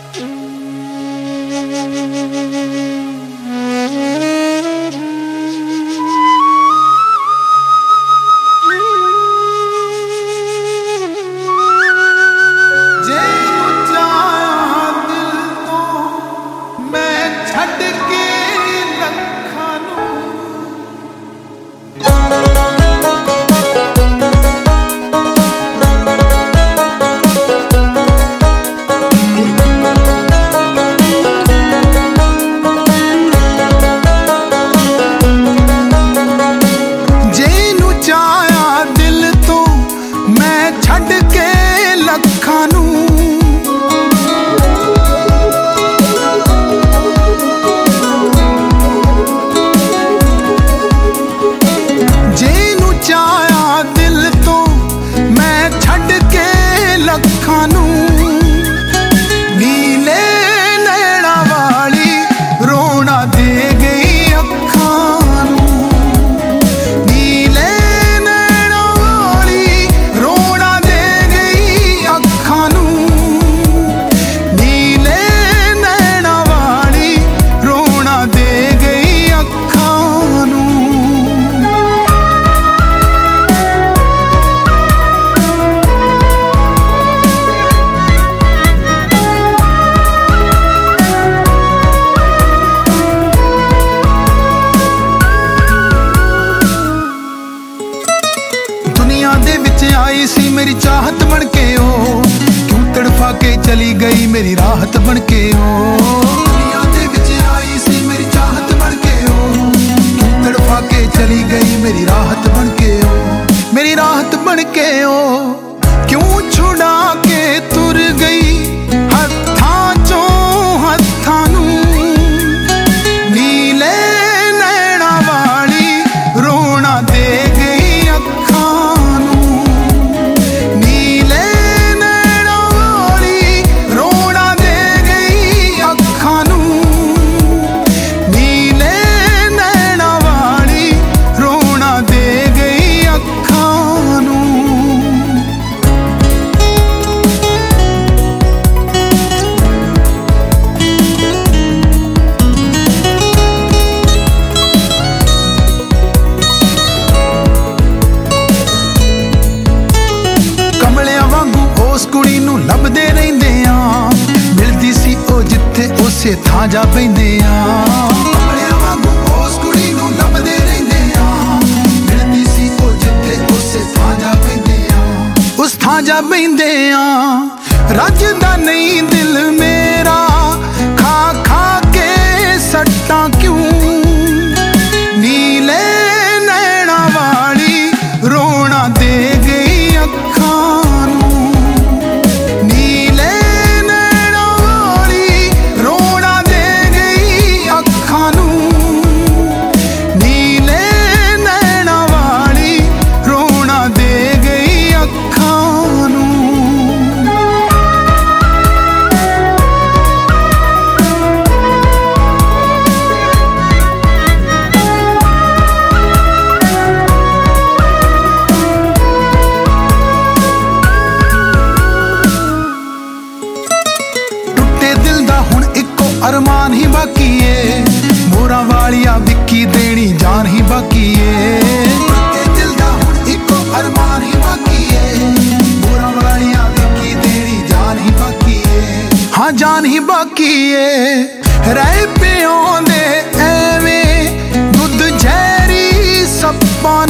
मेरी चाहत बन के ओ क्यों तड़फा के चली गई मेरी राहत बन के ओ दुनिया दे विच आई सी मेरी चाहत बन के ओ क्यों तड़फा के चली गई मेरी राहत बन के ओ मेरी राहत बन के ओ क्यों छुड़ा के तुर गई हत्थां चों हत्थां नूं नीले नैना वाली रोना दे गई अखां कुड़ी नूं लभदे रहिंदे आ मिलदी सी ओ जिथे उसे थां जा पैंदे आ कमलियां वांगू उस कुड़ी नूं लभदे रहिंदे आ मिलदी सी ओ जिथे उसे थां जा पैंदे आ उस थां जा पैंदे आ रजदा नहीं दिल मेरा खा खा के सट्टां क्यों नीले नैना वाली रोना दे गई अखां अरमान ही बाकी है मोरा वालिया विक्की देनी जान ही बाकी है दिल दा हुण इको अरमान ही बाकी है मोरा वालिया विक्की देनी जान ही बाकी है हाँ जान ही बाकी है रह पे आंदे एवें दुध झैरी सप्पां